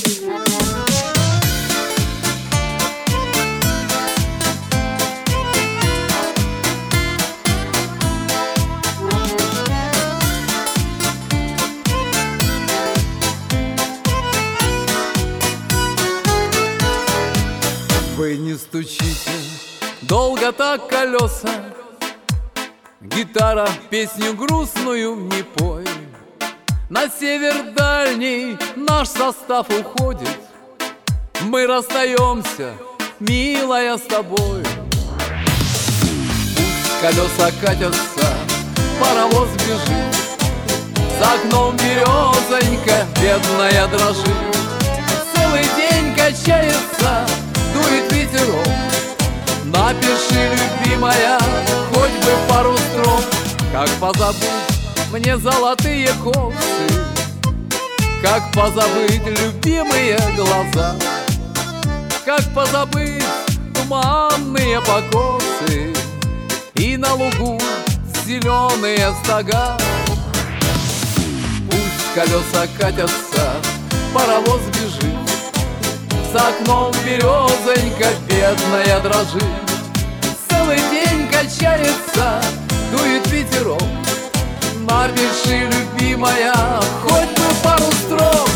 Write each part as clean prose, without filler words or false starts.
Вы не стучите долго так колеса, гитара песню грустную не пой. На север дальний наш состав уходит, мы расстаемся, милая, с тобой. Пусть колеса катятся, паровоз бежит, за окном березонька бедная дрожит. Целый день качается, дует ветерок. Напиши, любимая, хоть бы пару строк. Как позабыть мне золотые косы, как позабыть любимые глаза, как позабыть туманные покосы и на лугу зеленые стога. Пусть колеса катятся, паровоз бежит, за окном березонька бедная дрожит. Целый день качается, дует ветерок. Напиши, любимая, хоть бы пару строк.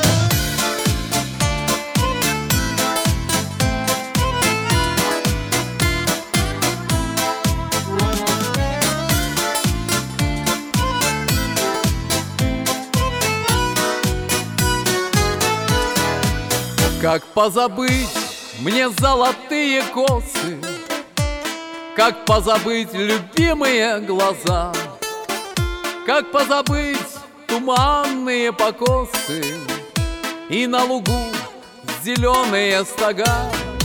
Как позабыть мне золотые косы, как позабыть любимые глаза, как позабыть туманные покосы и на лугу зеленые стога.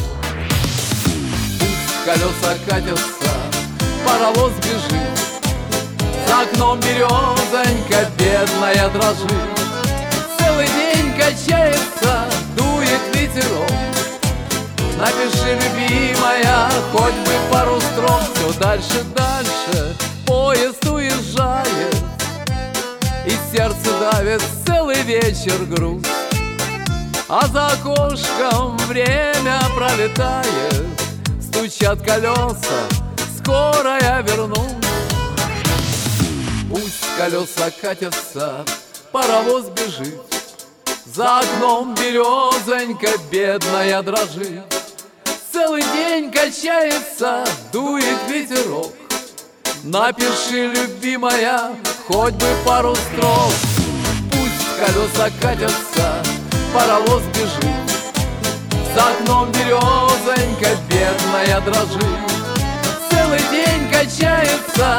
Пусть колеса катятся, паровоз бежит, за окном березонька бедная дрожит. Целый день качается, дует ветерок. Напиши, любимая, хоть бы пару строк. Все дальше, дальше поезд уезжает, и сердце давит целый вечер грусть. А за окошком время пролетает, стучат колеса, скоро я вернусь. Пусть колеса катятся, паровоз бежит, за окном березонька бедная дрожит. Целый день качается, дует ветерок. Напиши, любимая, хоть бы пару строк. Пусть колеса катятся, паровоз бежит, за окном березонька бедная дрожит. Целый день качается,